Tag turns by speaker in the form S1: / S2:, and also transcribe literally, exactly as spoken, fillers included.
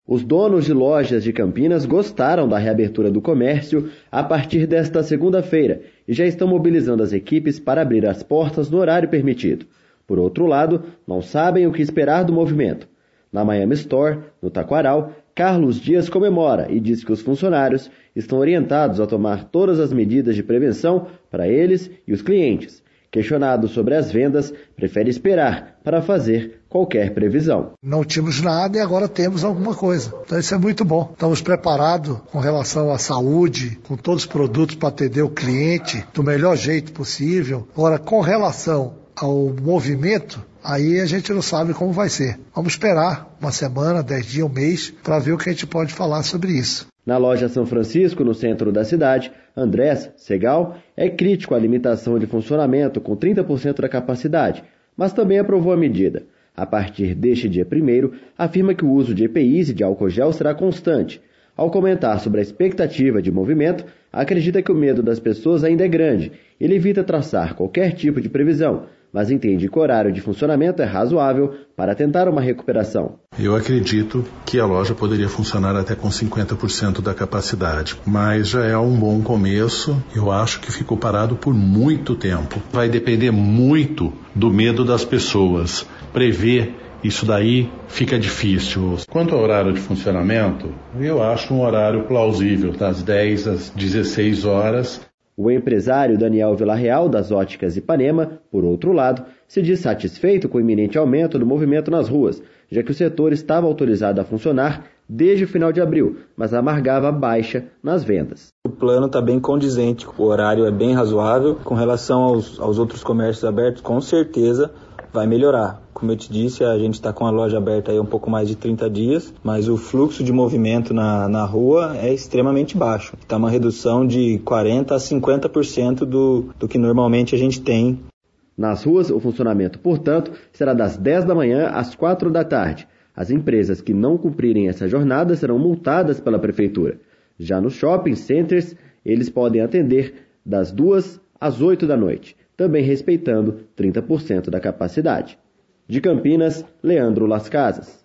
S1: Os donos de lojas de Campinas gostaram da reabertura do comércio a partir desta segunda-feira e já estão mobilizando as equipes para abrir as portas no horário permitido. Por outro lado, não sabem o que esperar do movimento. Na Miami Store, no Taquaral, Carlos Dias comemora e diz que os funcionários estão orientados a tomar todas as medidas de prevenção para eles e os clientes. Questionado sobre as vendas, prefere esperar para fazer qualquer previsão.
S2: Não tínhamos nada e agora temos alguma coisa. Então isso é muito bom. Estamos preparados com relação à saúde, com todos os produtos para atender o cliente do melhor jeito possível. Agora, com relação ao movimento, aí a gente não sabe como vai ser. Vamos esperar uma semana, dez dias, um mês, para ver o que a gente pode falar sobre isso.
S1: Na loja São Francisco, no centro da cidade, Andrés Segal é crítico à limitação de funcionamento com trinta por cento da capacidade, mas também aprovou a medida. A partir deste dia primeiro, afirma que o uso de E P Is e de álcool gel será constante. Ao comentar sobre a expectativa de movimento, acredita que o medo das pessoas ainda é grande. Ele evita traçar qualquer tipo de previsão, mas entende que o horário de funcionamento é razoável para tentar uma recuperação.
S3: Eu acredito que a loja poderia funcionar até com cinquenta por cento da capacidade, mas já é um bom começo. Eu acho que ficou parado por muito tempo. Vai depender muito do medo das pessoas. Prever isso daí fica difícil. Quanto ao horário de funcionamento, eu acho um horário plausível, das dez às dezesseis horas.
S1: O empresário Daniel Villarreal, das Óticas Ipanema, por outro lado, se diz satisfeito com o iminente aumento do movimento nas ruas, já que o setor estava autorizado a funcionar desde o final de abril, mas amargava baixa nas vendas.
S4: O plano está bem condizente, o horário é bem razoável. Com relação aos, aos outros comércios abertos, com certeza vai melhorar. Como eu te disse, a gente está com a loja aberta aí um pouco mais de trinta dias, mas o fluxo de movimento na, na rua é extremamente baixo. Está uma redução de quarenta por cento a cinquenta por cento do, do que normalmente a gente tem.
S1: Nas ruas, o funcionamento, portanto, será das dez da manhã às quatro da tarde. As empresas que não cumprirem essa jornada serão multadas pela prefeitura. Já nos shopping centers, eles podem atender das duas às oito da noite, também respeitando trinta por cento da capacidade. De Campinas, Leandro Las Casas.